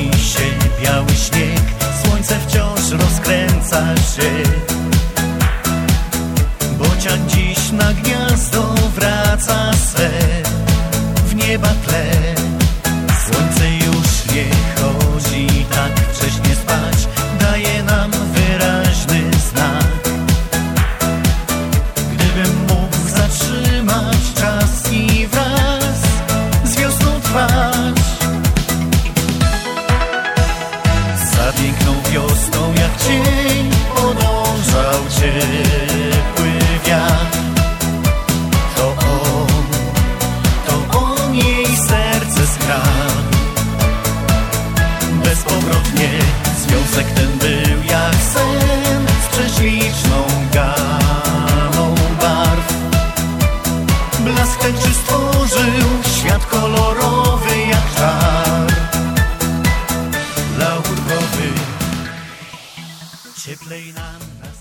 Robi się biały śnieg, słońce wciąż rozkręca się. Bocian dziś na gniazdo wraca swe, w nieba tle. Słońce już nie chodzi tak wcześnie spać, daje nam wyraźny znak. Gdybym mógł zatrzymać czas i wraz z wiosną trwać. Za piękną wiosną jak cień podążał ciepły wiatr. To on jej serce skradł. Bezpowrotnie związek ten był jak sen z prześliczną gamą barw. Blask ten czy stworzył świat kolorowy jak czar. Laurkowy, cieplej nam.